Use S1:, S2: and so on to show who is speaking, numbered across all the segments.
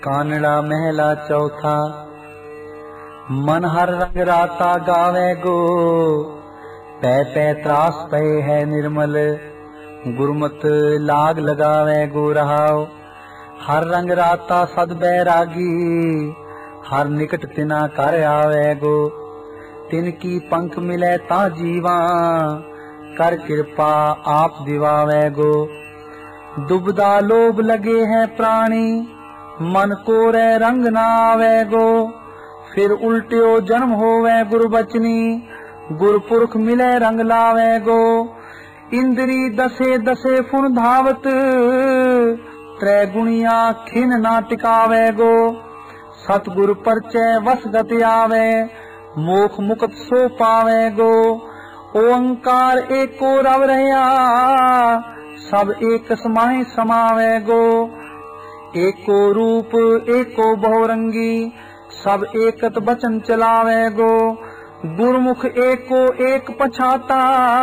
S1: कानड़ा महला चौथा। मन हर रंग राता गावे गो, पै पै त्रास पे है निर्मल। गुरमत लाग लगावे गो रहाओ। हर रंग राता सद बैरागी, हर निकट तिना कर आवे गो। तिनकी पंख मिले ता जीवा, कर कृपा आप दिवावे गो। दुबदा लोभ लगे है प्राणी, मन को रे रंग ना आवे गो। फिर उल्टियो जन्म होवे गुरबचनी, गुरपुरख मिले रंग लावे गो। इंद्री दसे दसे फुन धावत, त्रै गुणिया खिन ना टिकावे गो। सतगुर परचय वस गति आवे, मोख मुक्त सो पावे गो। ओंकार एको रव रहया, सब एक समाहि समावे गो। एको रूप एको बहुरंगी, सब एकत बचन चलावे गो। गुरमुख एको एक पछाता,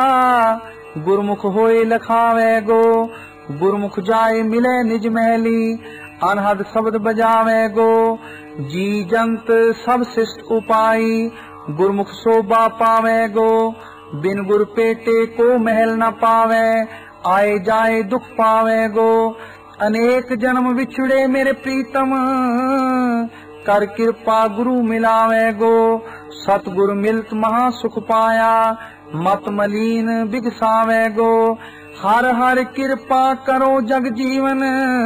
S1: गुरमुख होए लखावे गो। गुरमुख जाए मिले निज महली, अनहद शब्द बजावे गो। जी जंत सब शिष्ट उपाई, गुरमुख शोभा पावे गो। बिन गुर पेटे को महल न पावे, आए जाए दुख पावे गो। अनेक जन्म बिछड़े मेरे प्रीतम, कर कृपा गुरु मिलावे गो। सतगुर मिलत महा सुख पाया, मत मलीन बिगसावे गो। हर हर कृपा करो जग जीवन,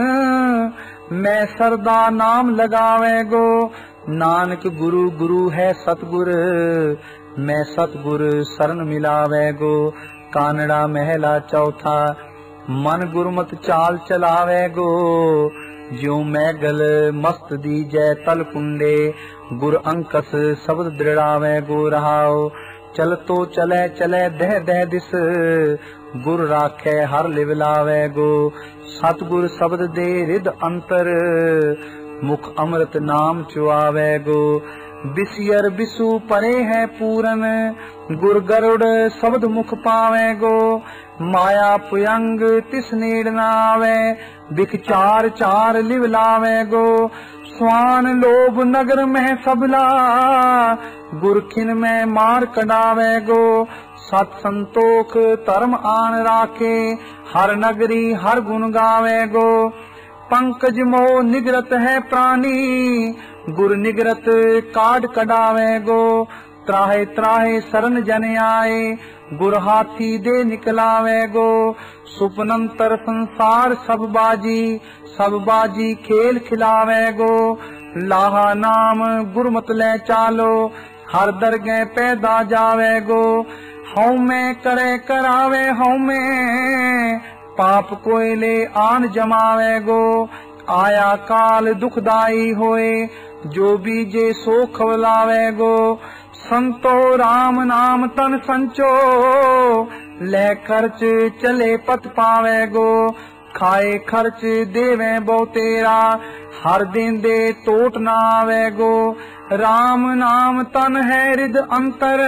S1: मैं सरदा नाम लगावे गो। नानक गुरु गुरु है सतगुर, मैं सतगुर शरण मिलावे गो। कानड़ा महला चौथा। मन गुरमत चाल चलावे गो, ज्यों मैगल मस्त दीजै तल कुंडे। गुर अंकस शब्द दृढ़ावे गो रहाओ। चल तो चले चले दह दह दिस, गुर राखे हर लिवलावे गो। सतगुर शब्द दे रिद अंतर, मुख अमृत नाम चुआवे गो। बिसियर बिसु परे है पूरन, गुर गरुड़ शब्द मुख पावे गो। माया पुयंग तिस नीड़ न आवे, बिख चार चार लिवलावे गो। स्वान लोभ नगर में सबला, गुरखिन में मार कडावे गो। सत संतोख धर्म आन राखे, हर नगरी हर गुण गावे गो। पंकज मोह निगरत है प्राणी, गुर निगरत काट कडावे गो। त्राहे त्राहे शरण जन आए, गुर हाथी दे निकलावे गो। सुपनंतर संसार सब बाजी खेल खिलावे गो। लाहा नाम गुरमत ले चालो, हर दरगे पैदा जावे गो। हऊ में करे करावे हऊ में, पाप कोयले आन जमावे गो। आया काल दुखदाई होए, जो बीजे सो खवलावे गो। संतो राम नाम तन संचो, ले खर्च चले पत पावे गो। खाए खर्च देवे बहु तेरा, हर दिन दे टोट ना आवे गो। राम नाम तन है रिद अंतर,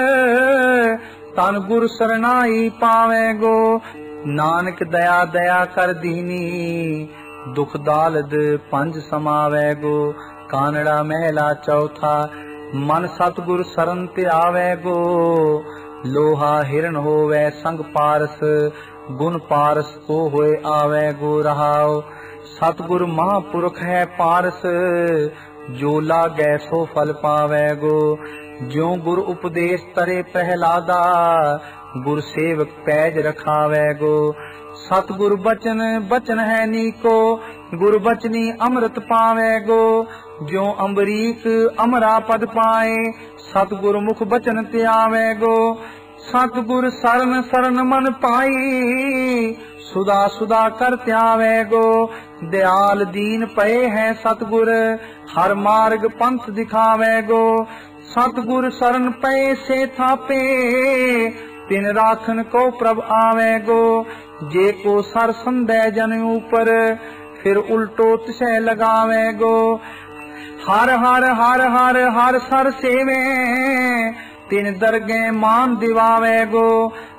S1: तन गुर सरनाई पावे गो। नानक दया दया कर दीनी, दुख दालद पंज समावे गो। कानड़ा महला चौथा। मन सतगुर शरण ते आवे गो, लोहा हिरण होवे संग पारस। गुण पारस को होए आवे गो रहाओ। सतगुर महापुरख है पारस, जो लागे सो फल पावे गो। ज्यों गुर उपदेश तरे प्रहलादा, गुर सेवक पैज रखावे गो। सतगुर बचन बचन है नीको, गुर बचनी अमृत पावे गो। ज्यों अम्बरीक अमरा पद पाए, सतगुर मुख बचन त्यावे गो। सतगुर शरण शरण मन पाई, सुदा सुदा कर त्यावे गो। दयाल दीन पए है सतगुर, हर मार्ग पंथ दिखावे गो। सतगुर शरण पए से थापे, तिन राखन को प्रभ आवे गो। जे को सर संदेह जन ऊपर, फिर उल्टो तिसे लगावे गो। हर हर हर हर हर सर सेवे, तिन दरगे मान दिवावे गो।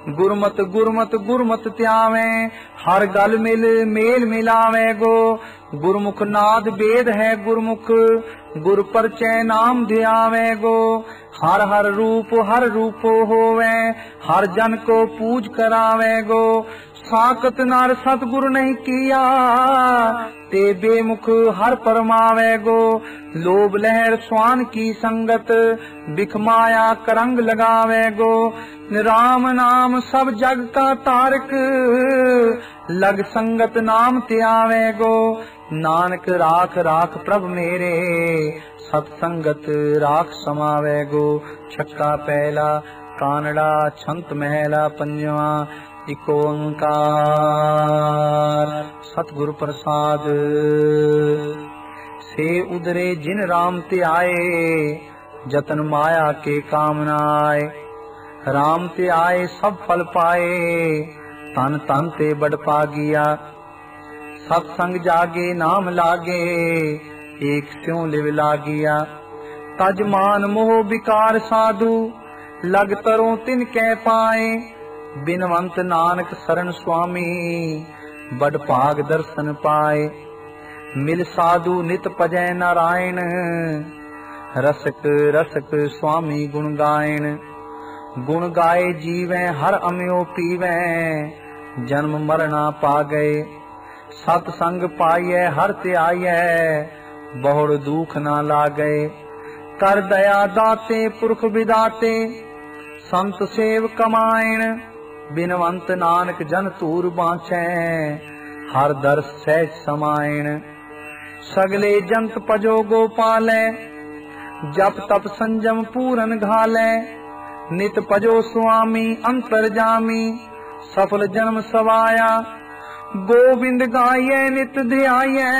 S1: गुरमत गुरमत गुरमत त्यावे, हर गल मिल मेल मिलावे गो। गुरमुख नाद वेद है गुरमुख, गुर परचय नाम ध्यावे गो। हर हर रूप होवे, हर जन को पूज करावे गो। साकत नार सतगुरु नहीं किया, ते बेमुख हर परमावे गो। लोभ लहर स्वान की संगत, बिख माया करंग लगावे गो। राम नाम सब जग का तारक, लग संगत नाम त्यावे गो। नानक राख राख प्रभ मेरे, सतसंगत राख समावे गो। छक्का पहला कानड़ा छंत महला पंजवा, इक ओंकार सतगुरु प्रसाद। से उदरे जिन राम ते आए, जतन माया के कामना आए। राम ते आए सब फल पाए, तन तन ते बड़ पागिया। सत्संग जागे नाम लागे, एक स्यों लिव लागिया। तज मान मोह विकार साधु, लग तरों तिन कह पाए। बिनवंत नानक शरण स्वामी, बड़ भाग दर्शन पाए। मिल साधु नित पजै नारायण, रसक रसक स्वामी गुण गायन। गुण गाए जीवै हर अम्यो पीवै, जन्म मरना पा गए। सतसंग पाइयै हर ते आइयै, बहुड़ दुख ना लागै। कर दया दाते पुरख विदाते, संत सेव कमायण। बिनवंत नानक जन तूर बाँचै, हर दर सहज समायण। सगले जंत पजो गोपालै, जप तप संजम पूरन घालै। नित पजो स्वामी अंतरजामी, सफल जन्म सवाया। गोविंद गाये नित ध्याये,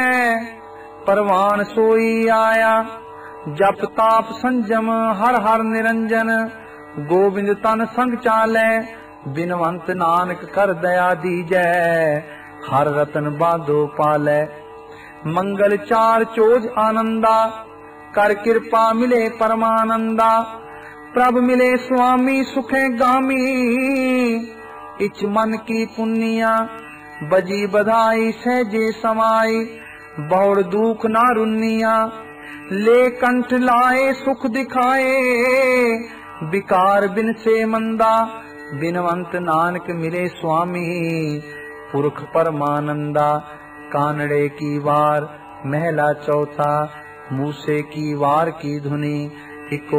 S1: परवान सोई आया। जप ताप संजम हर हर निरंजन, गोविंद तन संग चालै। बिनवंत नानक कर दया दीजै, हर रतन बांधो पालै। मंगल चार चोज आनंदा, कर कृपा मिले परमानंदा। प्रभ मिले स्वामी सुखे गामी, इच मन की पुनिया। बजी बधाई सहजे समाई, बहुड़ दुख ना रुनिया। ले कंठ लाए सुख दिखाए, विकार बिन से मंदा। बिनवंत नानक मिले स्वामी, पुरख परमानंदा। कानड़े की वार महला चौथा, मूसे की वार की धुनी। इक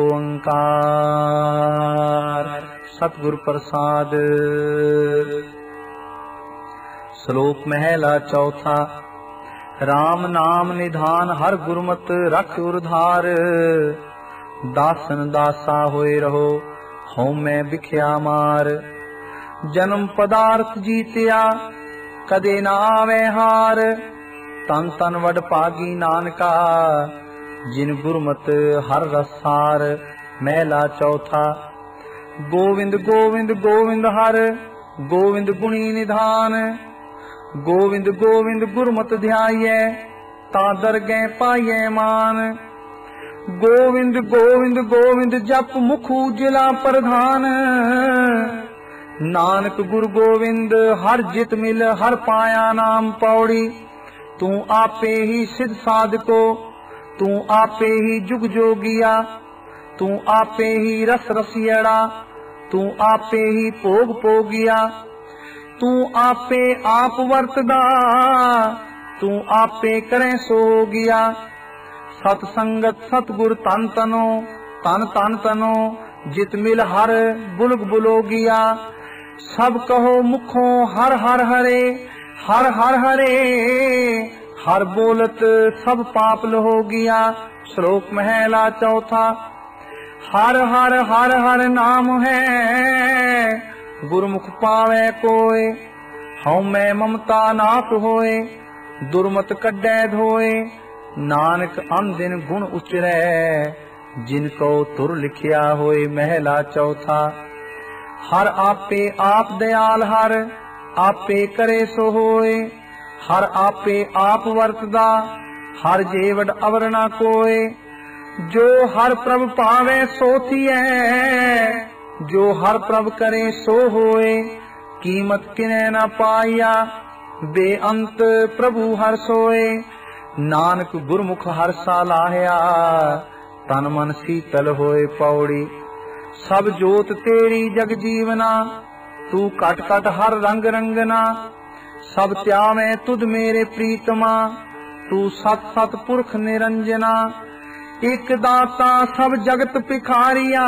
S1: ओंकार सतगुर प्रसाद। श्लोक महला चौथा। राम नाम निधान हर गुरमत, रख उरधार। दासन दासा होए रहो, हों मैं बिख्या मार। जन्म पदार्थ जीतिया, कदे ना आवे हार। तन तन वड पागी नानका, जिन गुरमत हर रसार। महला चौथा। गोविंद गोविंद गोविंद हर, गोविंद गुणी निधान। गोविंद गोविंद गुरमत ध्याये, ता दरगै पाइये मान। गोविंद गोविंद गोविंद जप मुख उजला प्रधान। नानक गुरु गोविंद हर जित मिल, हर पाया नाम पौड़ी। तू आपे ही सिद्ध साधको, तू आपे ही जुग जोगिया। तू आपे ही रस रसियड़ा, तू आपे ही भोग भोगिया। तू आपे आप वर्तदा, तू आपे करे सो गया। सतसंगत सतगुर तन तनो, तन तन तनो। जित मिल हर बुलग बुलोगिया। सब कहो मुखों हर हर हरे, हर हर हरे। हर बोलत सब पाप लहो गया। श्लोक महला चौथा। हर हर हर हर नाम है, गुरमुख पावे कोय। हऊँ मैं ममता नाप होए, दुर्मत कड्डै धोए। नानक अनदिन गुण उचरै, जिनको तुर लिखिया होए। महला चौथा। हर आपे आप दयाल हर, आपे करे सो होए। हर आपे आप वर्तदा, हर जेवड अवर ना कोय। जो हर प्रभ पावे सो थियै, जो हर प्रभ करे सो होए, कीमत किने न पाइया, बेअंत प्रभु हर सोए। नानक गुरमुख हर सा लाहिया, तन मन शीतल होए पौड़ी। सब जोत तेरी जग जीवना, तू कट कट हर रंग रंगना। सब त्यावे तुद मेरे प्रीतमा, तू सत सत पुरख निरंजना। एक दाता सब जगत भिखारिया,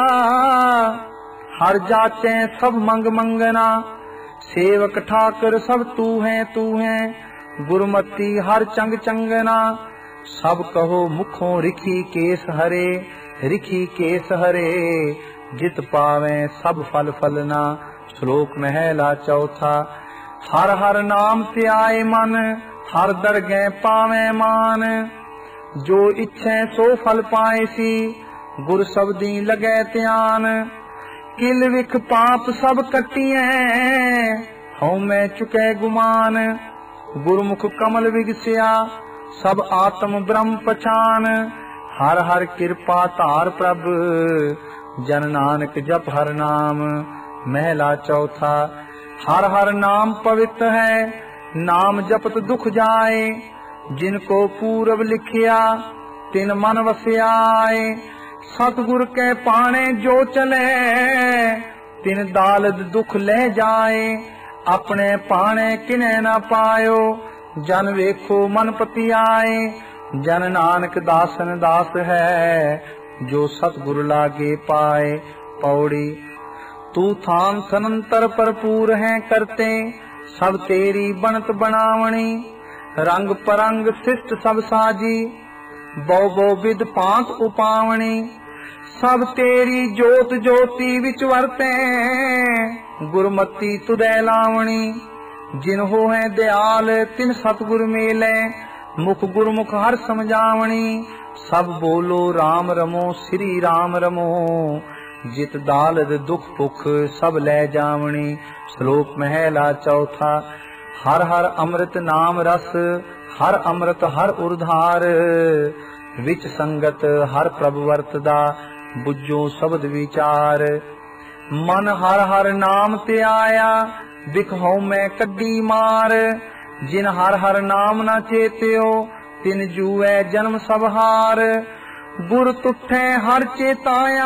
S1: हर जाचे सब मंग मंगना। सेवक ठाकर सब तू है, गुरमती हर चंग चंगना। सब कहो मुखों रिखी केस हरे, रिखी केस हरे। जित पावे सब फल फलना। श्लोक महला चौथा। हर हर नाम त्याए मन, हर दरगह पावे मान। जो इच्छे सो फल पाए सी, गुर शब्दी लगे ध्यान। किल विख पाप सब कटिए, हऊँ मैं चुके गुमान। गुरमुख कमल विगसिया, सब आत्म ब्रह्म पछान। हर हर कृपा धार प्रभ, जन नानक जप हर नाम। महला चौथा। हर हर नाम पवित्र है, नाम जपत दुख जाए। जिनको पूरब लिखिया, तिन मन वस्याए। सतगुर के पाने जो चले, तिन दालद दुख ले जाए। अपने पाने किने न पायो, जन वेखो मन पति आए। जन नानक दासन दास है, जो सतगुरु लागे पाए। पौड़ी। तू थान सनंतर भरपूर है करते, सब तेरी बनत बनावनी। रंग परंग शिष्ट सब साजी, बो बो विद पांत उपावनी। सब तेरी जोत ज्योति विच वरते, गुरमती तुदै लावनी। जिन हो है दयाल तिन सतगुर मेले, मुख गुरमुख हर समझावनी। सब बोलो राम रमो, श्री राम रमो। जित दालद दुख पुख सब ले जावनी। श्लोक महला चौथा। हर हर अमृत नाम रस, हर अमृत हर उर्धार। विच संगत हर प्रभ वर्तदा, बुझो शब्द विचार। मन हर हर नाम ते आया, बिखौ मैं कड्डी मार। जिन हर हर नाम न चेत्यो, तिन जूए जन्म सब हार। गुर तुठे हर चेताया,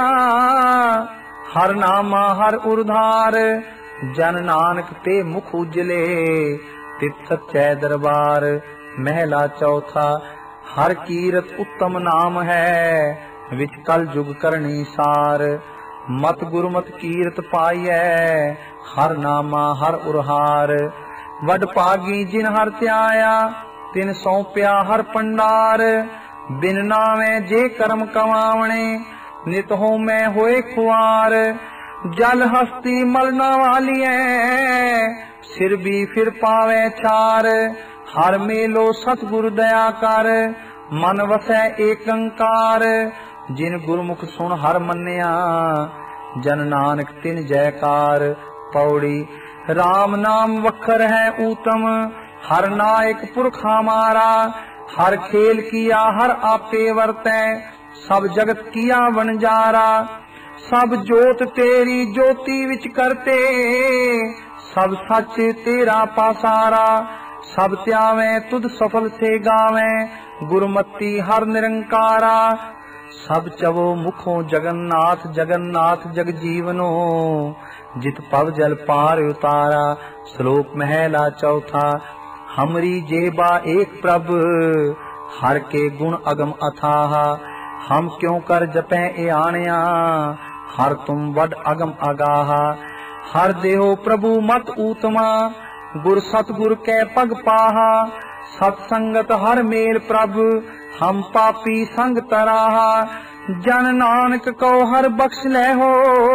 S1: हर नामा हर उर्धार। जन नानक ते मुख उजले, तित सच्चे दरबार। महला चौथा। हर कीरत उत्तम नाम है, विच कल जुग करनी सार। मत गुरमत कीरत पाइयै, हर नामा हर उरहार। वड पागी जिन हर त्याया, तिन सौंप्या हर पंडार। बिन नावे जे कर्म कमावणे, नित हो मैं होए खुआर। जल हस्ती मलना वालिए, सिर भी फिर पावे चार। हर मेलो सतगुरु दया कर, मन वसै एकंकार। जिन गुरमुख सुन हर मन्या, जन नानक तिन जयकार। पौड़ी। राम नाम वखर है ऊतम, हर नायक पुरख हमारा। हर खेल किया हर आपे वर्तै, सब जगत किया वनजारा। सब जोत तेरी ज्योति विच करते, सब सच तेरा पासारा। सब त्यावे तुद सफल से गावे, गुरमती हर निरंकारा। सब चवो मुखों जगन्नाथ जगन्नाथ जग जीवनो, जित पव जल पार उतारा। श्लोक महला चौथा। हमरी जेबा एक प्रभ, हर के गुण अगम अथाह। हम क्यों कर जपे ए आणिया, हर तुम वड अगम अगाह। हर देहो प्रभु मत ऊतमा, गुर सतगुर के पग पाहा। सत्संगत हर मेल प्रभ, हम पापी संग तराहा। जन नानक को हर बख्श ले हो,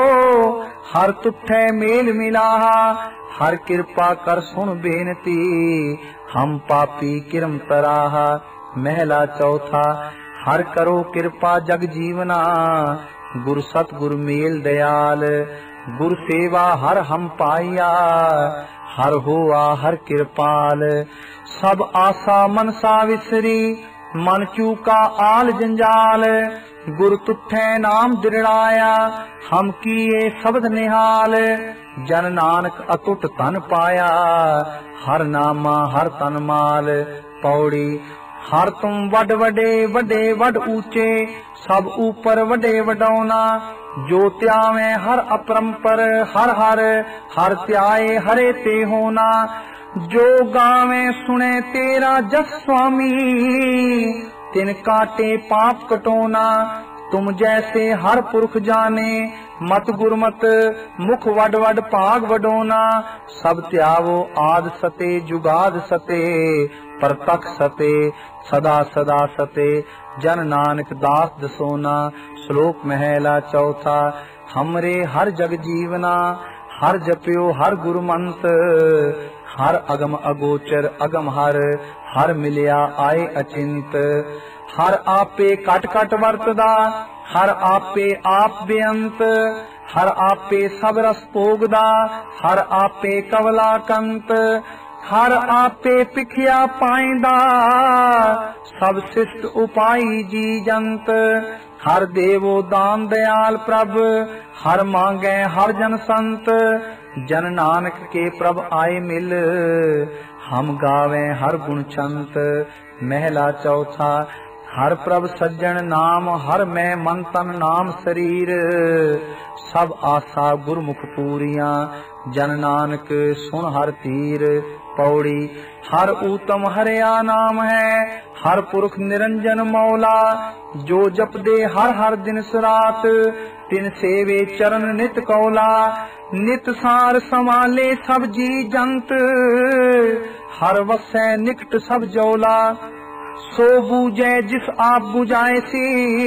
S1: हर तुठे मेल मिलाहा। हर कृपा कर सुन बेनती, हम पापी किरम तराहा। महला चौथा। हर करो कृपा जग जीवना, गुर सतगुर मेल दयाल। गुर सेवा हर हम पाइया, हर होआ हर कृपाल। सब आशा मनसा विसरी, मन चूका आल जंजाल। गुर तुठै नाम दिरड़ाया, हम किए शब्द निहाल। जन नानक अतुट तन पाया, हर नामा हर तन माल। पौड़ी हर तुम वड वडे वडे वड ऊंचे, सब ऊपर वडे वडौना। जो त्यावे हर अपरंपर, हर हर हर त्याए हरे ते होना। जो गावे सुने तेरा जस स्वामी, तिन काटे पाप कटोना। तुम जैसे हर पुरख जाने, मत गुरमत मुख वड वड भाग वडोना। सब त्यावो आद सते जुगाद सते, परतख सते सदा सदा सते। जन नानक दास दसोना। श्लोक महला चौथा। हमरे हर जग जीवना, हर जप्यो हर गुरमंत। हर अगम अगोचर अगम हर, हर मिलिया आए अचिंत। हर आपे कट कट वरतदा, हर आपे आप बेअंत। हर आपे सब रस भोगदा, हर आपे कवला कंत। हर आपे पिखिया पाइंदा, सब शिष्ट उपाई जी जंत। हर देवो दान दयाल प्रभ, हर मांगे हर जन संत। जन नानक के प्रभ आए मिल, हम गावे हर गुण छंत। महला चौथा। हर प्रभ सज्जन नाम, हर मैं मन तन नाम शरीर। सब आशा गुरमुख पूरियां, जन नानक सुन हर तीर। पौड़ी हर ऊतम हरिया नाम है, हर पुरख निरंजन मौला। जो जप दे हर हर दिन सुरात, तिन सेवे चरण नित कौला। नित सार समाले सब जी जंत, हर वसै निकट सब जौला। सो बूझे जिस आप बुझाए सी,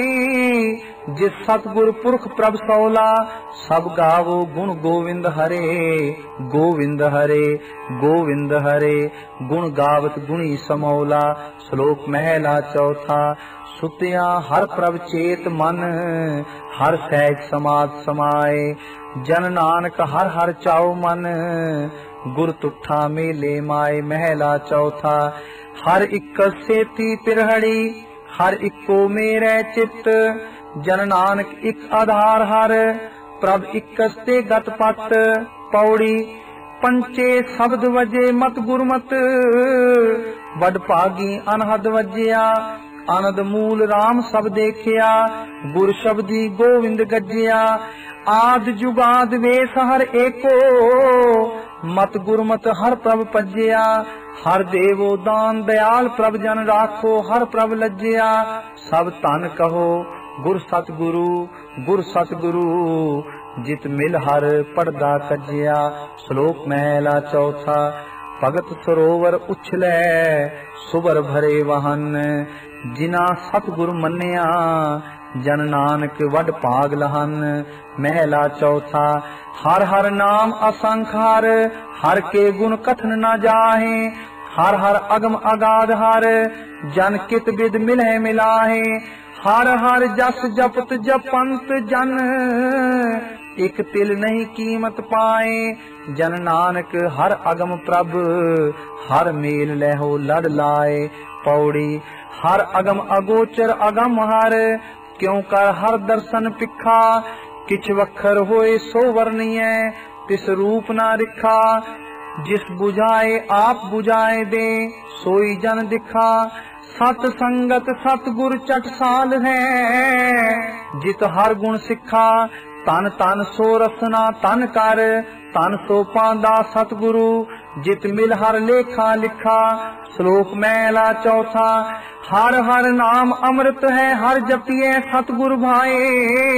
S1: जिस सतगुर पुरख प्रभ सौला। सब गावो गुण गोविंद हरे, गोविंद हरे गोविंद हरे। गुण गावत गुणी समौला। श्लोक महला चौथा। सुतिया हर प्रभ चेत मन, हर सहज समाध समाए। जन नानक हर हर चाओ मन, गुर तुठा मेले माए। महला चौथा। हर इक सेती पिरहड़ी, हर इको मेरे चित। जन नानक इक आधार हर, प्रभ इकस ते गत पत। पौड़ी पंचे शब्द वजे मत गुरमत, वड भागी अनहद वजिया। आनंद मूल राम सब देखिया, गुर शब्दी गोविंद गजिया। आद जुगाद वेश हर एको, मत गुरमत हर प्रभ पजिया। हर देवो दान दयाल प्रभ जन राखो, हर प्रभ लज्जिया। सब तन कहो गुर सतगुरु, गुर सतगुरु। जित मिल हर पड़दा कजिया। श्लोक महला चौथा। भगत सरोवर उछलै, सुबर भरे वाहन। जिना सतगुर मन्निया, जन नानक वड भाग लहन। महला चौथा। हर हर नाम असंख हर, हर के गुण कथन न जाहे। हर हर अगम अगाध हर, जन कित बिद मिलह मिलाहे। हर हर जस जपत जपंत जन, एक तिल नहीं कीमत पाए। जन नानक हर अगम प्रभ, हर मेल लहो लड़ लाए। पौड़ी हर अगम अगोचर अगम हर, क्यों कर हर दर्शन पिखा। किछ वखर होए सो वर्णिय, तिस रूप ना रिखा। जिस बुझाए आप बुझाए दे, सोई जन दिखा। सत संगत सतगुर चटसाल है, जित हर गुण सिखा। तन तन सो रसना तन कर, तन सो पांदा सतगुरु। जित मिल हर लेखा लिखा। श्लोक महला चौथा। हर हर नाम अमृत है, हर जपिए सतगुर भाए।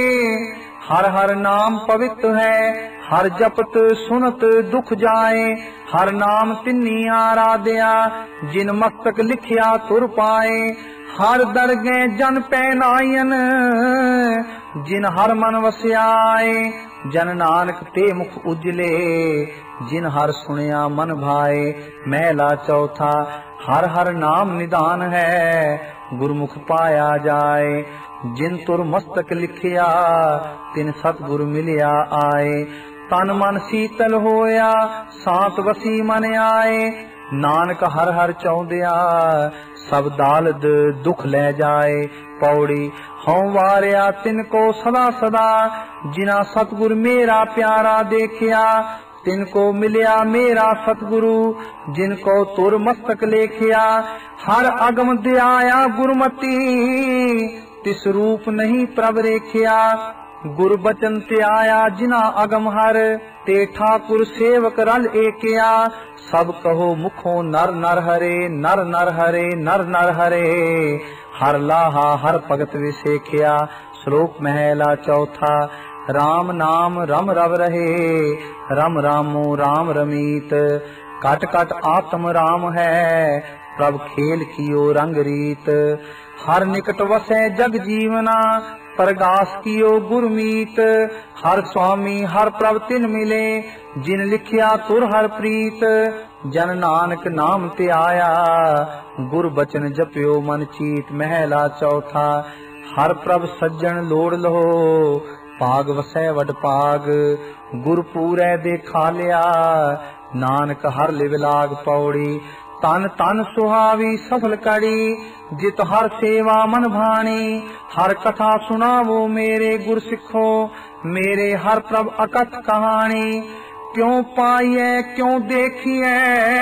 S1: हर हर नाम पवित्र है, हर जपत सुनत दुख जाए। हर नाम तिन्नी आराध्या, जिन मस्तक लिखिया तुर पाए। हर दरगे जन पैनायन, जिन हर मन वस्याए। जन नानक ते मुख उजले, जिन हर सुनिया मन भाए। महला चौथा। हर हर नाम निदान है, गुरमुख पाया जाए। जिन तुर मस्तक लिखिया, तिन सतगुर मिलिया आए। तन मन शीतल होया, सांत वसी मन आए। नानक हर हर चौंदिया, सब दालद दुख ले जाए। पौड़ी हूँ वारिया तिनको सदा सदा, जिना सतगुर मेरा प्यारा देखिया। तिनको मिलिया मेरा सतगुरु, जिनको तुर मस्तक लेखिया। हर अगम दयाया गुरमती, तिस रूप नहीं प्रभ रेखिया। गुर बचन ते आया जिना अगम हर, ते ठाकुर सेवक रल एकिया। सब कहो मुखों नर नर हरे, नर नर हरे, नर नर हरे। हर लाहा हर भगत विसेखिया। श्लोक महला चौथा। राम नाम रम रव रहे, रम रामो राम रमीत। कट कट आत्म राम है, प्रभ खेल कियो रंग रीत। हर निकट वसै जग जीवना, परगास कियो गुरमीत। हर स्वामी हर प्रभ तिन मिले, जिन लिखिया तुर हर प्रीत। जन नानक नाम ते आया, गुर बचन जप्यो मन चीत। महला चौथा। हर प्रभ सज्जन लोड़ लहो, भाग वसै वड भाग। गुर पूरै देखा लिया, नानक हर लिव लाग। पौड़ी तन तन सुहावी सफल कड़ी, जित हर सेवा मन भाणी। हर कथा सुनावो मेरे गुर सिखो, मेरे हर प्रभ अकथ कहानी। क्यों पाइए क्यों देखिए,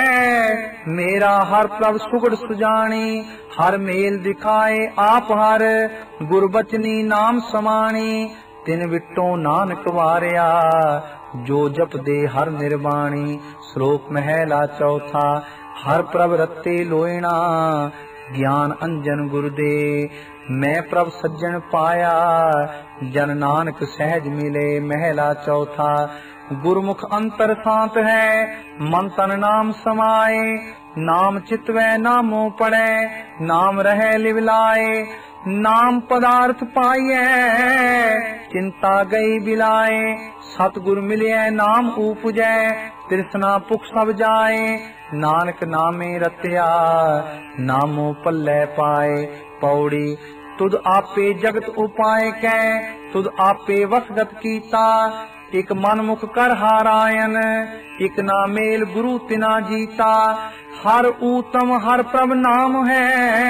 S1: मेरा हर प्रभ सुगड़ सुजानी। हर मेल दिखाए आप हर, गुरबचनी नाम समानी। तिन विटो नानक वारिया, जो जप दे हर निर्वाणी। श्लोक महला चौथा। हर प्रभ रत्ते लोयणा, ज्ञान अंजन गुरु दे। मैं प्रभ सज्जन पाया, जन नानक सहज मिले। महला चौथा। गुरमुख अंतर शांत है, मन तन नाम समाए। नाम चितवै नामो पड़े, नाम रहे लिवलाए। नाम पदार्थ पाइए, चिंता गई बिलाए। सतगुर मिलिए नाम उपजै, तृष्णा पुख सब जाए। नानक नामे रत्या, नामो पल्ले पाए। पौड़ी तुद आपे जगत उपाय कै, तुद आपे वसगत कीता। एक मन मुख कर हारायन, एक ना मेल गुरु तिना जीता। हर ऊतम हर प्रभ नाम है,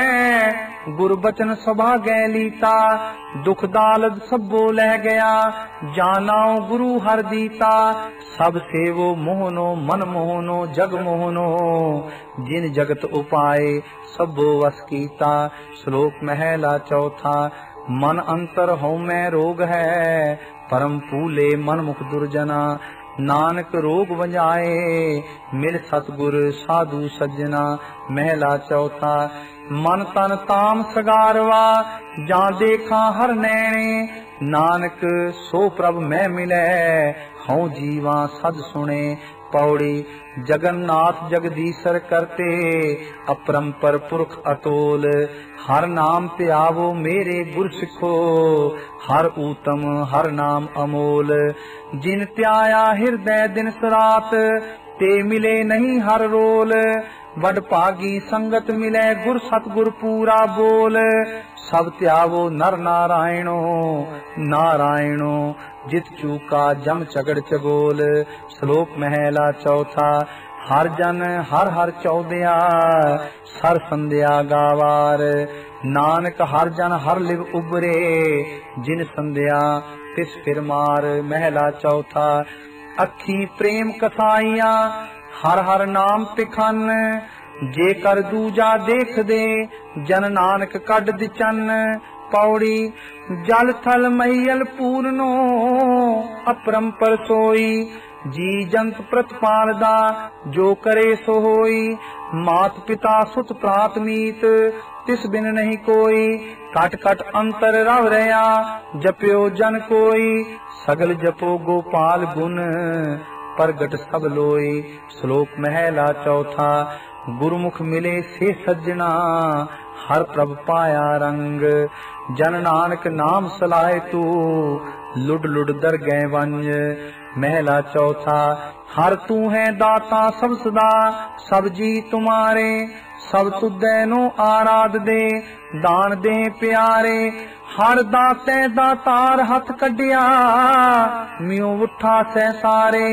S1: गुर बचन सभागै लीता। दुख दालद सबो लह गया, जानाओ गुरु हर दीता। सब सेवो मोहनो मन मोहनो जग मोहनो, जिन जगत उपाय सबो वस कीता। श्लोक महला चौथा। मन अंतर हौ मैं रोग है, परम फूले मन मुख दुर्जना। नानक रोग बजाए, मिल सतगुर साधु सज्जना। महला चौथा। मन तन ताम सगारवा, जा देखा हर नैणे। नानक सो प्रभ मैं मिलै, हूँ जीवा सद सुने। पौड़ी जगन्नाथ जगदीशर करते, अपरंपर पुरख अतोल। हर नाम ते आवो मेरे गुर सिखो, हर ऊतम हर नाम अमोल। जिन त्याया हृदय दिन सरात, ते मिले नहीं हर रोल। वड भागी संगत मिले गुर सतगुर पूरा बोल। सब त्यावो नर नारायणो, नारायणो जित चूका जम चगड़ चगोल। श्लोक महला चौथा। हर जन हर हर चौदिया, सर संध्या गावार। नानक हर जन हर लिव उबरे, जिन संध्या तिस फिर मार। महला चौथा। अखी प्रेम कसाइया, हर हर नाम तिखन। जे कर दूजा देख दे, जन नानक कड दिचन। पौड़ी जल थल मैयल पूरनो, अपरंपर सोई। जी जंत प्रतिपालदा, जो करे सो होई। मात पिता सुत प्रात मीत, तिस बिन नहीं कोई। कट कट अंतर रव रया, जप्यो जन कोई। सगल जपो गोपाल गुण, प्रगट सब लोई। श्लोक महला चौथा। गुरुमुख मिले से सज्जना, हर प्रभ पाया रंग। जन नानक नाम सलाए तू, लुड लुड दर गए वंज। महला चौथा। हर तू है दाता सब सदा, सब जी तुम्हारे। सब तुदै नो आराध दे, दान दे प्यारे। हर दाते दातार हथ कढिया, म्यों उठा सै सारे।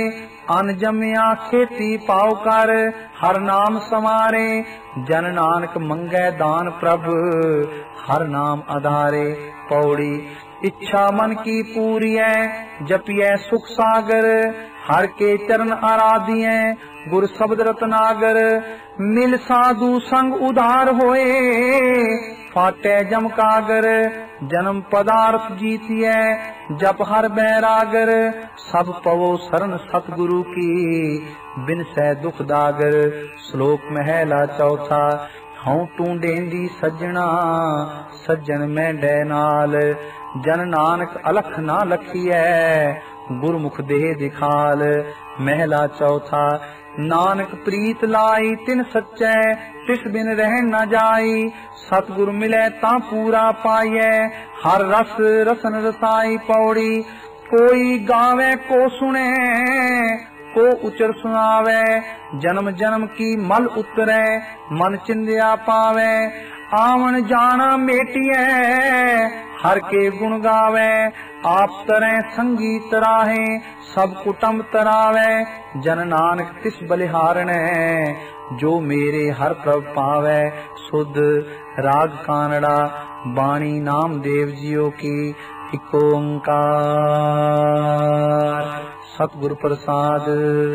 S1: अन जमिया खेती पाओ कर, हर नाम समारे। जन नानक मंगै दान प्रभ, हर नाम आधारे। पौड़ी इच्छा मन की पूरिय, जपिय सुख सागर। हर के चरण आराधिय, गुर शब्द रत्नागर। मिल साधु संग उधार होए, फाटे जम कागर। जन्म पदार्थ जीतिय, जप हर बैरागर। सब पवो शरण सतगुरु की, बिन सै दुख दागर। श्लोक महला चौथा। हूँ टूंडेंदी सज्जना, सज्जन मैं डै नाल। जन नानक अलख ना लखिए, गुरमुख देह दिखाल। महला चौथा। नानक प्रीत लाई तिन सच्चै, तिस बिन रह न जाई। सतगुरु मिले ता पूरा पाइए, हर रस रसन रसाई। पौड़ी कोई गावे को सुने, को उचर सुनावे। जन्म जन्म की मल उतरे, मन चिंध्या पावे। आवन जाना मेटिए, हर के गुण गावे। आप तरह संगी तराहे, सब कुटुंब तरावे। जन नानक तिस बलिहारणे, जो मेरे हर प्रभ पावे। सुध राग कानड़ा, बाणी नामदेव जियो की। इक ओंकार सतगुर प्रसाद।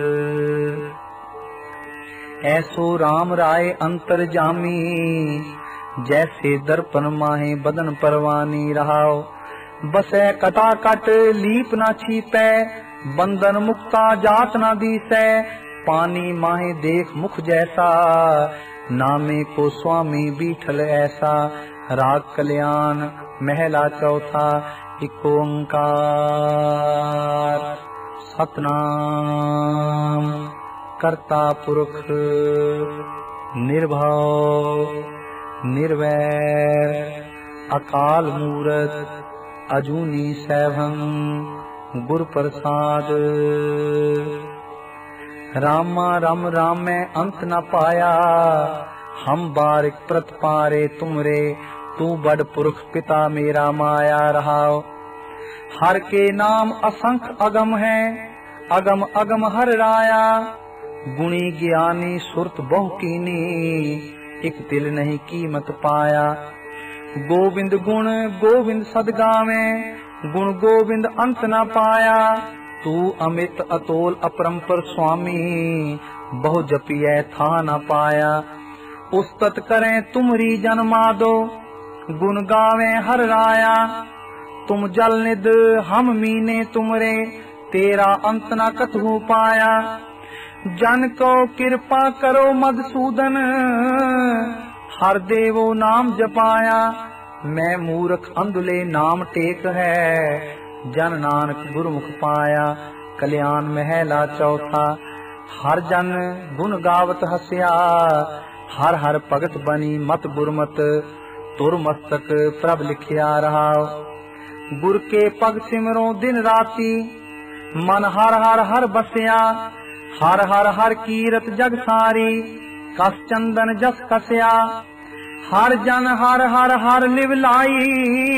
S1: ऐसो राम राय अंतर जामी, जैसे दर्पण माहे बदन परवानी। रहाओ बसै कटा कट, लीप ना छीपै। बंधन मुक्ता जात ना दीसै। पानी माहे देख मुख जैसा, नामे को स्वामी बीठल ऐसा। राग कल्याण महला चौथा। इक ओंकार सतनाम करता पुरख, निर्भव निर्वैर, अकाल मूरत, अजूनी सैभं। गुर प्रसाद। रामा रम राम में अंत न पाया, हम बारिक प्रत पारे तुमरे। तू बड़ पुरख पिता मेरा माया। रहाओ हर के नाम असंख्य अगम है, अगम अगम हर राया। गुणी ज्ञानी सुरत बहु कीनी, एक तिल नहीं कीमत पाया। गोविंद गुण गोविंद सदगावे, गुण गोविंद अंत न पाया। तू अमित अतोल अपरंपर स्वामी, बहु जपिए था न पाया। उस्तत करें तुमरी जन्मा दो, गुण गावे हर राया। तुम जल निद हम मीने तुमरे, तेरा अंत न कतहु पाया। जन को कृपा करो मधुसूदन, हर देवो नाम जपाया। मैं मूर्ख अंधुले नाम टेक है, जन नानक गुरमुख पाया। कल्याण महला चौथा। हर जन गुण गावत हस्या, हर हर भगत बनी मत गुरमत। तुर मस्तक प्रभ लिखिया रहाओ, गुर के पग सिमरो दिन राती। मन हर हर हर बसिया, हर हर हर कीरत जग सारी। कस चंदन जस कसिया, हर जन हर हर हर लिवलाई।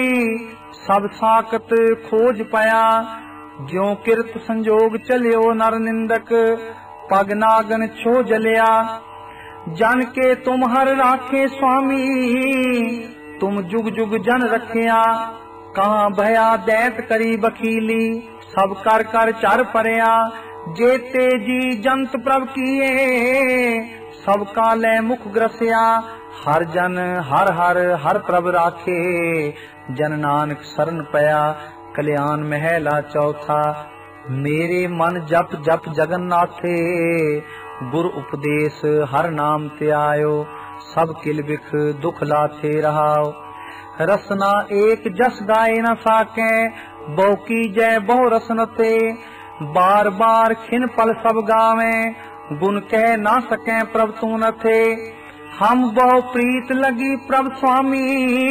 S1: सब साकत खोज पया, ज्यों किरत संजोग चलियो नर निंदक। पग नागन छो जलिया, जन के तुम हर राखे स्वामी। तुम जुग जुग जन रखिया, कहाँ भया दैत करी बखीली। सब कर कर चर परया, जेते जी जंत प्रभ किए। सब काले मुख ग्रसिया, हर जन हर हर हर प्रभ राखे। जन नानक शरण पया। कल्याण महला चौथा। मेरे मन जप जप जगन्नाथे, गुर उपदेश हर नाम त्यायो। सब किल बिख दुख लाथे रहाओ, रसना एक जस गाए न साके। बहु की जय बहु रसन थे, बार बार खिन पल सब गावे। गुण कह ना सके प्रभ तू न थे। हम बहु प्रीत लगी प्रभ स्वामी,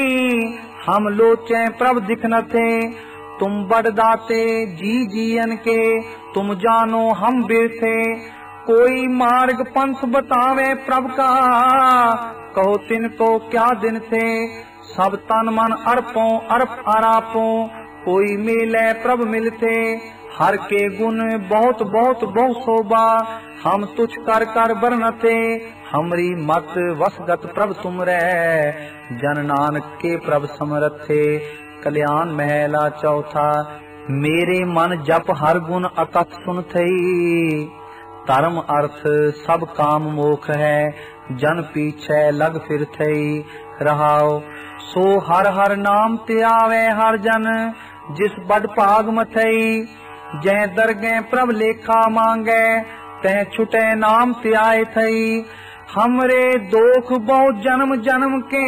S1: हम लोचे प्रभ दिख न थे। तुम बड़ दाते जी जियन के, तुम जानो हम बिरथे। कोई मार्ग पंथ बतावे प्रभ का, कहो तिनको क्या दिन थे। सब तन मन अर्पों अर्प आरापों, कोई मिले प्रभ मिलते, हर के गुण बहुत बहुत बहु शोभा, हम तुझ कर कर बरनते, हमरी मत वसगत प्रभ तुम रे, जन नानक के प्रभ समरथे। कल्याण महला चौथा। मेरे मन जप हर गुण अकथ सुन थई, धर्म अर्थ सब काम मोख है, जन पीछे लग फिर थई। रहाओ सो हर हर नाम त्यावे हर जन, जिस बड़ भाग मथई, जै दरगे प्रभ लेखा मांगे, तै छुटे नाम त्याय थई। हमरे दोख बहुत जन्म जन्म के,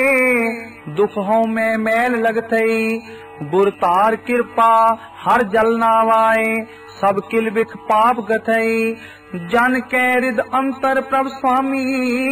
S1: दुख हो में मैल लग थई। गुर तार कृपा हर जल नावाए, सब किल बिख पाप गथई। जन के हृद अंतर प्रभ स्वामी,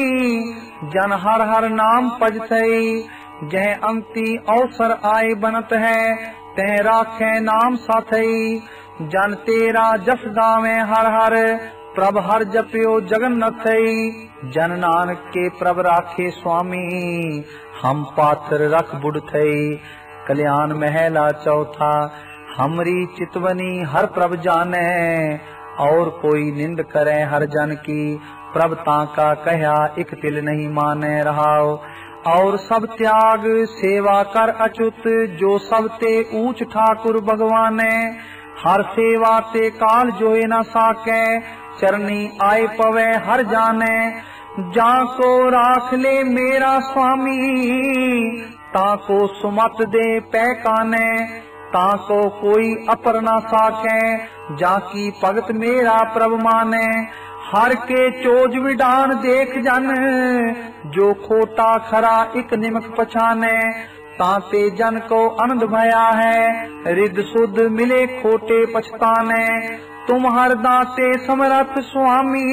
S1: जन हर हर नाम पज थई। जह अंति अवसर आए बनत है, तह राखे नाम साथई। जन तेरा जस गावे हर हर, प्रभ हर जपियो जगन्नाथई। जन नानक के प्रभ राखे स्वामी, हम पात्र रख बुढ़ थई। कल्याण महला चौथा। हमरी चितवनी हर प्रभ जाने, और कोई निंद करे हर जन की। प्रभ ताका कह्या इक तिल नहीं माने। रहाओ और सब त्याग सेवा कर अच्युत, जो सब ते ऊंच ठाकुर भगवाने। हर सेवा ते काल जोए न साके, चरनी आए पवे हर जाने। जाको राख ले मेरा स्वामी, ताको सुमत दे पैकाने। ताको कोई अपर न साके, जाकी भगत मेरा प्रभ माने। हर के चोज विडान देख जन, जो खोटा खरा इक निमक पछाने। ताते जन को आनंद भया है, रिद सुध मिले खोटे पछताने। तुम हर दाते समरथ स्वामी,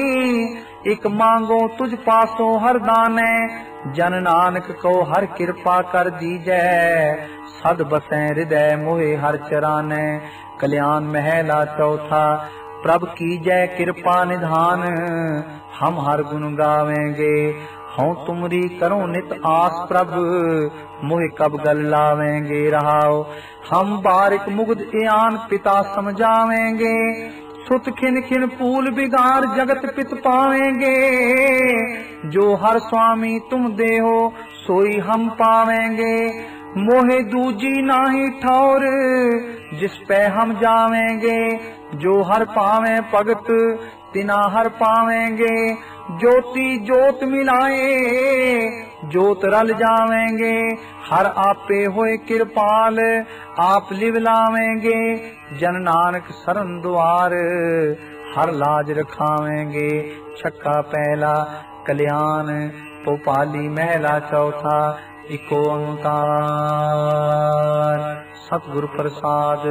S1: इक मांगो तुझ पासो हर दाने। जन नानक को हर कृपा कर दीजै, सद बसें हृदय मोहे हर चराने। कल्याण महला चौथा। प्रभ की जय कृपा निधान, हम हर गुण गावेंगे। हूँ तुमरी करो नित आस प्रभ, मोहे कब गल लावेंगे। रहाओ हम बारिक मुग्ध इयान पिता समझावेंगे। सुत खिन खिन फूल बिगार जगत पित पावेंगे। जो हर स्वामी तुम देहो, सोई हम पावेंगे। मोहे दूजी नाही ठौर, जिस पे हम जावेंगे। जो हर पावे भगत, तिना हर पावेंगे। ज्योति जोत मिलाए, जोत रल जावेंगे। हर आपे होए कृपाल, आप लिव लावेंगे। जन नानक शरण द्वार, हर लाज रखावेंगे। छक्का पहला। कल्याण भोपाली महला चौथा। इको ओंकार सतगुरु प्रसाद।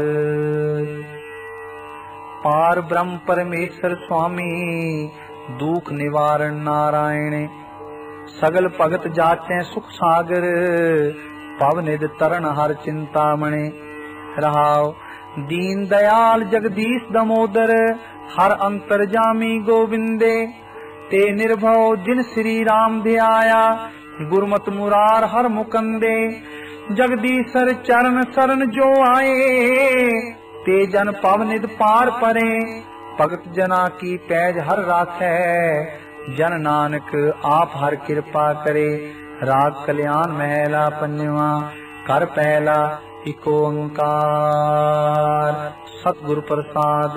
S1: पार ब्रह्म परमेश्वर स्वामी, दुख निवारण नारायण। सगल भगत जाचे सुख सागर, पवनिध तरन हर चिंतामणि। रहाओ दीन दयाल जगदीश दमोदर, हर अंतर जामी गोविंदे। ते निर्भव जिन श्री राम ध्याया, गुरमत मुरार हर मुकंदे। जगदीशर चरण शरण जो आए, ते जन पवनिध पार परे। भगत जना की पैज हर राखै, जन नानक आप हर कृपा करे। राग कल्याण महला पंजवा। कर पहला। इको ओंकार सतगुरु प्रसाद।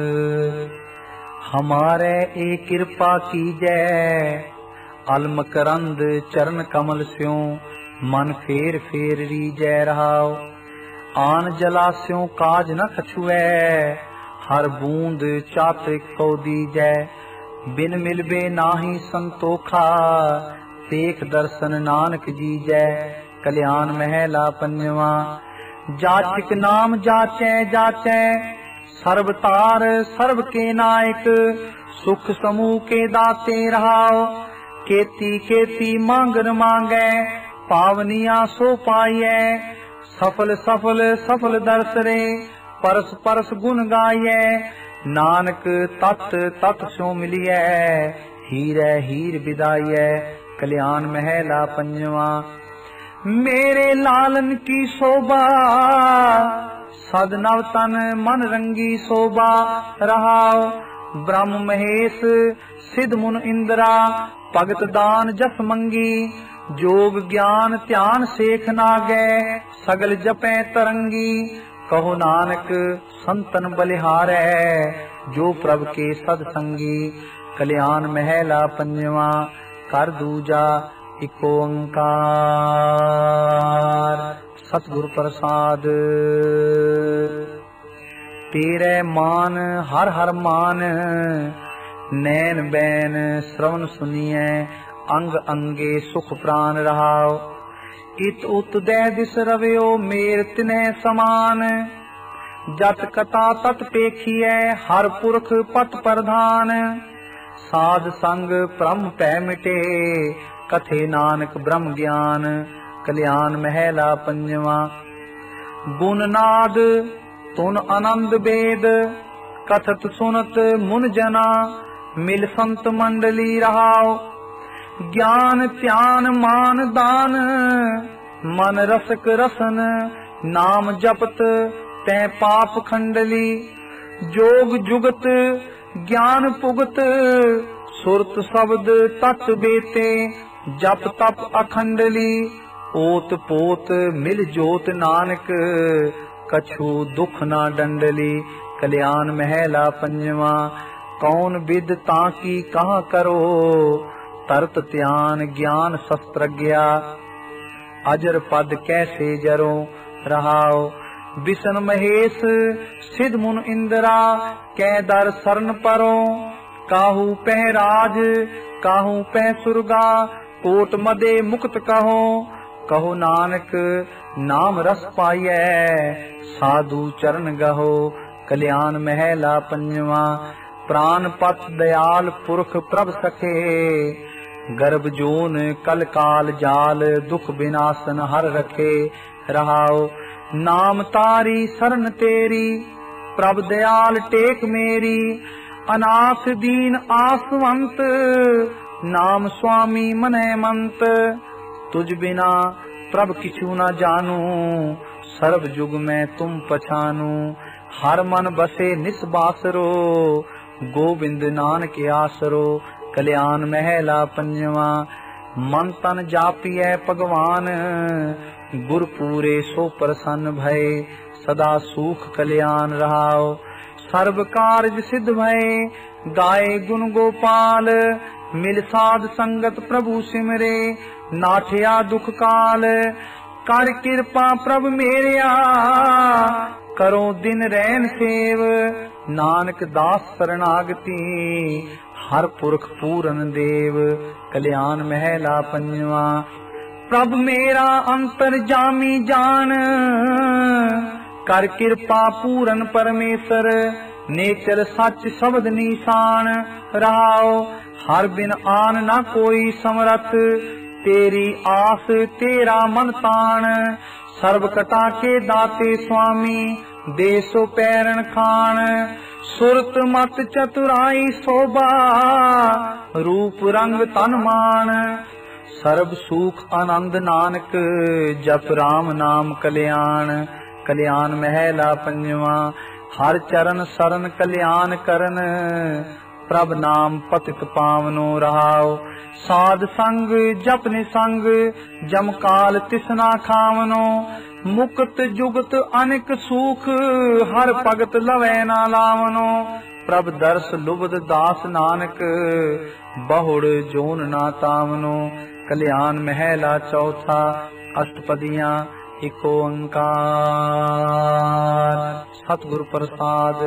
S1: हमारे ए कृपा की जय, अलम करंद चरण कमल स्यों। मन फेर फेर रीजै। रहाओ आन जलास्यों काज न कछुए, हर बूंद चात्रिक को दीजै। बिन मिलबे नाही संतोखा, देख दर्शन नानक जीजै। कल्याण महला पंजवा। जाचिक नाम जाचै जाचै, सर्वतार सर्व के नायक। सुख समूह के दाते। रहाओ केती केती मांगन मांगै, पावनिया सो पाइयै। सफल सफल सफल दर्शरे, परस परस गुण गाइयै। नानक तत तत सो मिलियै, हीरै हीर विदाइयै। कल्याण महला पंजवा। मेरे लालन की शोभा सद नव तन मन रंगी शोभा रहाओ। ब्रह्म महेश सिद्ध मुन इंद्रा भगत दान जस मंगी जोग ज्ञान ध्यान सेख नागै सगल जपै तरंगी। कहो नानक संतन बलिहारै जो प्रभ के सद संगी। कल्याण महला पंजवा कर दूजा इक ओंकार। सतगुरु प्रसाद। तेरे मान हर हर मान नैन बैन श्रवण सुनिए अंग अंगे सुख प्राण रहाओ। इत उत दह दिस रवयो मेर तिने समान जत कथा तत पेखिए हर पुरख पत प्रधान। साध संग ब्रह्म पै मिटे कथे नानक ब्रह्म ज्ञान। कल्याण महला पंजवा। गुण नाद तुन आनंद वेद कथत सुनत मुन जना मिल संत मंडली रहाओ। ज्ञान ध्यान मान दान मन रसक रसन नाम जपत तै पाप खंडली। जोग जुगत ज्ञान पुगत सुरत शब्द तत् बेते जप तप अखंडली। ओत पोत मिल जोत नानक कछु दुख ना डंडली। कल्याण महला पंजवा। कौन विद ताकी कहाँ करो तरत ध्यान ज्ञान शस्त्रज्ञा। अजर पद कैसे जरो रहाओ। विष्णु महेश सिद्ध मुन इंद्रा कै दर शरण परो। काहू पह राज काहू पह सुरगा कोट मदे मुक्त कहो। कहो नानक नाम रस पाइए साधु चरण गहो। कल्याण महला पंजवा। प्राण पत दयाल पुरख प्रभ सखे गर्भ जोन कल काल जाल दुख विनाशन हर रखे रहाओ। नाम तारी शरण तेरी प्रभ दयाल टेक मेरी। अनाथ दीन आसवंत नाम स्वामी मनै मंत। तुझ बिना प्रभ किछु न जानू सर्व जुग में तुम पछानू। हर मन बसे निस्बासरो गोविंद नानक आसरो। कल्याण महला पंजवा। मन तन जापिए भगवान गुर पूरे सो प्रसन्न भय सदा सुख कल्याण रहाओ। सर्व कारज सिद्ध भय गाये गुण गोपाल। मिल साध संगत प्रभु सिमरे नाठिया दुख काल। कर कृपा प्रभ मेरिया करो दिन रैन सेव। नानक दास शरणागति हर पुरख पूरन देव। कल्याण महला पंजवा। प्रभ मेरा अंतर जामी जान कर कृपा पूरन परमेश्वर। नेचर सच शब्द निशान रहाओ। हर बिन आन न कोई समरथ तेरी आस तेरा मन तान। सर्व कटा के दाते स्वामी देसो पैरण खान। सुरत मत चतुराई शोभा रूप रंग तन मान। सर्व सुख आनंद नानक जप राम नाम कल्याण। कल्याण महला पंजवा। हर चरण शरण कल्याण करन प्रभ नाम पतित पावनो रहाओ। साध संग जप निसंग जम काल तिसना खावनो। मुक्त जुगत अनेक सुख हर भगत लवै ना लावनो। प्रभ दर्श लुबद दास नानक बहुड़ जोन ना तावनो। कल्याण महला चौथा। अष्टपदियां इक ओंकार। सतगुर प्रसाद।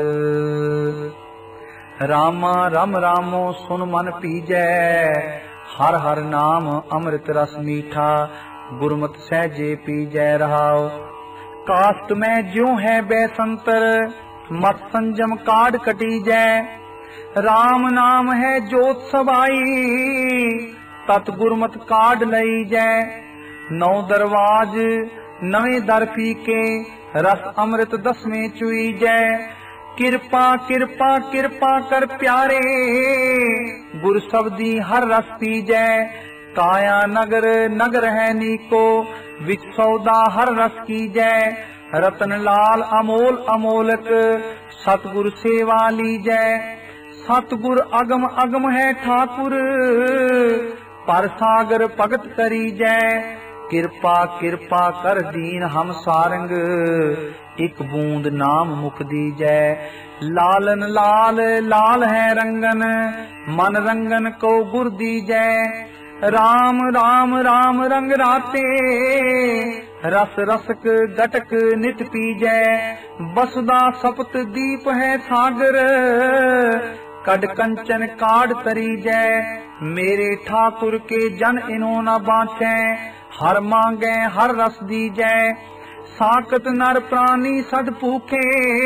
S1: रामा रम रामो सुन मन पीजै हर हर नाम अमृत रस मीठा। गुरमत सहजे पीजै रहाओ। कास्ट में ज्यों है बैसंतर मत संजम काड कटी जै। राम नाम है जोत सबाई तत गुरमत काड लई जै। नौ दरवाज नवे दर पीके रस अमृत दसवें चुई जै। किरपा किरपा किरपा कर प्यारे गुर शब्दी हर रस पीजै। काया नगर नगर है नीको विच सौदा हर रस की जय। रतन लाल अमोल अमोलक सतगुर सेवा लीजय। सतगुर अगम अगम है ठाकुर पर सागर भगत करी जय। कृपा कृपा कर दीन हम सारंग एक बूंद नाम मुख दीजय। लालन लाल लाल है रंगन मन रंगन को गुर दीजय। राम राम राम रंग राते रस रसक गटक नित पीजय। बसुदा सपत दीप है सागर कड कंचन काड तरी जय। मेरे ठाकुर के जन इन्हों न बाँचे हर मांगे हर रस दीजय। साकत नर प्राणी सद भूखे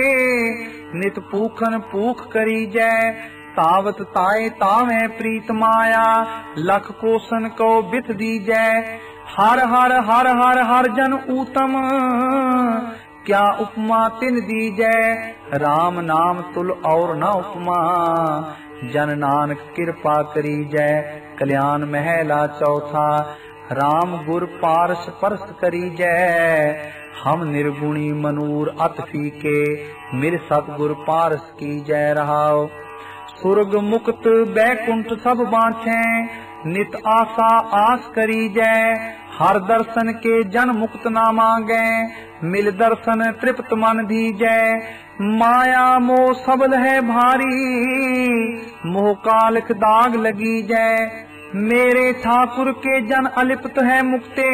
S1: नित पूखन पूख करी जय। तावत ताए तावे प्रीत माया लख कोसन को बिथ दीजय। हर हर हर हर हर जन ऊतम क्या उपमा तिन दीजय। राम नाम तुल और न उपमा जन नानक कृपा करी जय। कल्याण महला चौथा राम गुर पारस परस करी जय। हम निर्गुणी मनूर अत फीके मिल सतगुर पारस की जय रहाओ। सुरग मुक्त बैकुंठ सब बाँचे नित आशा आस करी जय। हर दर्शन के जन मुक्त ना मांगे मिल दर्शन तृप्त मन दीजय। माया मोह सबल है भारी मोह कालख दाग लगी जय। मेरे ठाकुर के जन अलिप्त है मुक्ते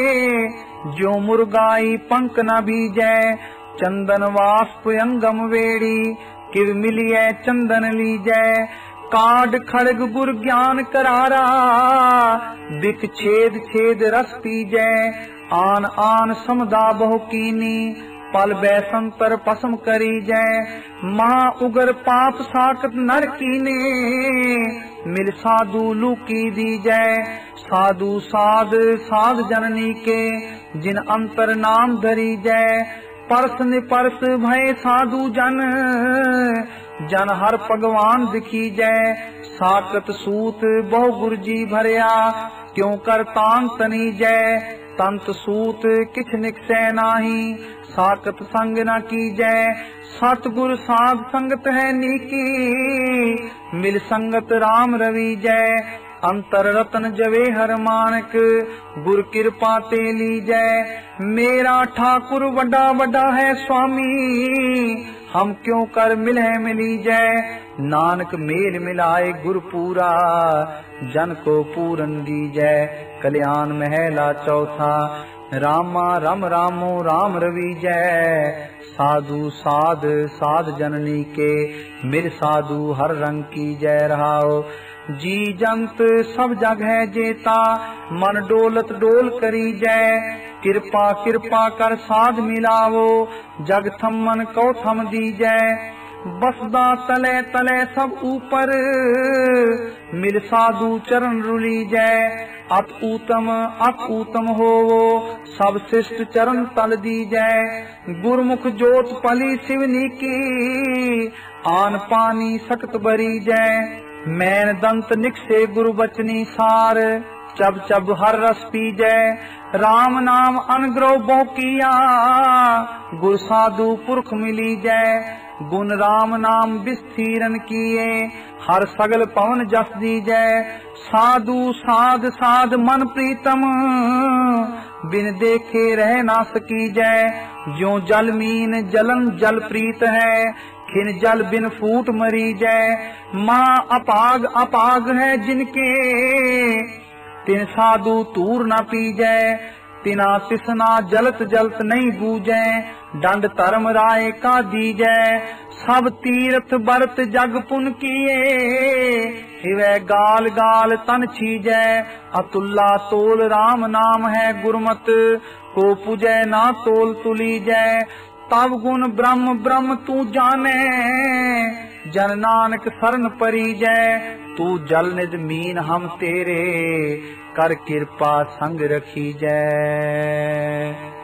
S1: जो मुर्गाई पंख न बीजय। चंदन वाष्प अंगम वेड़ी किव मिलिए चंदन लीजय। काड खड़ग गुर ज्ञान करारा बिक छेद छेद रस पीजय। आन आन समदा बहु कीनी पल बैसंतर पसम करी जय। महा उगर पाप साकत नर कीने मिल साधु लूकी दी जय। साधु साध साध जननी के जिन अंतर नाम धरी जय। परस निपरस भय साधु जन जन हर भगवान दिखी जय। साकत सूत बहु गुरजी भरया क्यों कर तान तनी जय। तंत सूत किछ निकसै नाही साकत संग न की जय। सतगुर साध संगत है नीकी मिल संगत राम रवि जय। अंतर रतन जवे हर मानक गुर कृपा ते ली जय। मेरा ठाकुर वड्डा वड्डा है स्वामी हम क्यों कर मिले मिली जय। नानक मेल मिलाए गुर पूरा जन को पूरन दी जय। कल्याण महला चौथा रामा रम रामो राम रवि जय। साधु साध साध जननी के मिर साधु हर रंग की जय रहाओ। जी जंत सब जग है जेता मन डोलत डोल करी जय। कृपा कृपा कर साध मिलावो जग थमन को थम दी जय। बसदा तले तले सब ऊपर मिल साधु चरण रुली जय। अत ऊतम होवो सब शिष्ट चरण तल दी जय। गुरमुख जोत पली शिवनी की आन पानी सकत बरी जय। मैन दंत निकसे गुरु बचनी सार चब चब हर रस पी जय। राम नाम अनुग्रह बहु किया गुर साधु पुरख मिली जय। गुण राम नाम विस्तीरन किए हर सगल पवन जस दी जय। साधु साध साध मन प्रीतम बिन देखे रह ना सकी जय। ज्यों जल मीन जलन जल प्रीत है खिन जल बिन फूट मरी जय। माँ अपाग अपाग है जिनके तिन साधु तूर न पी जय। तिना तिसना जलत जलत नहीं बूझे दंड धर्म राय का दीजै। सब तीर्थ बरत जग पुन किए हिवै गाल गाल तन छीजै। अतुल्ला तोल राम नाम है गुरमत को पूजै ना तोल तुलीजै। तब गुण ब्रह्म ब्रह्म तू जाने जन नानक शरण परीजै। तू जल निज मीन हम तेरे कर कृपा संग रखी जय।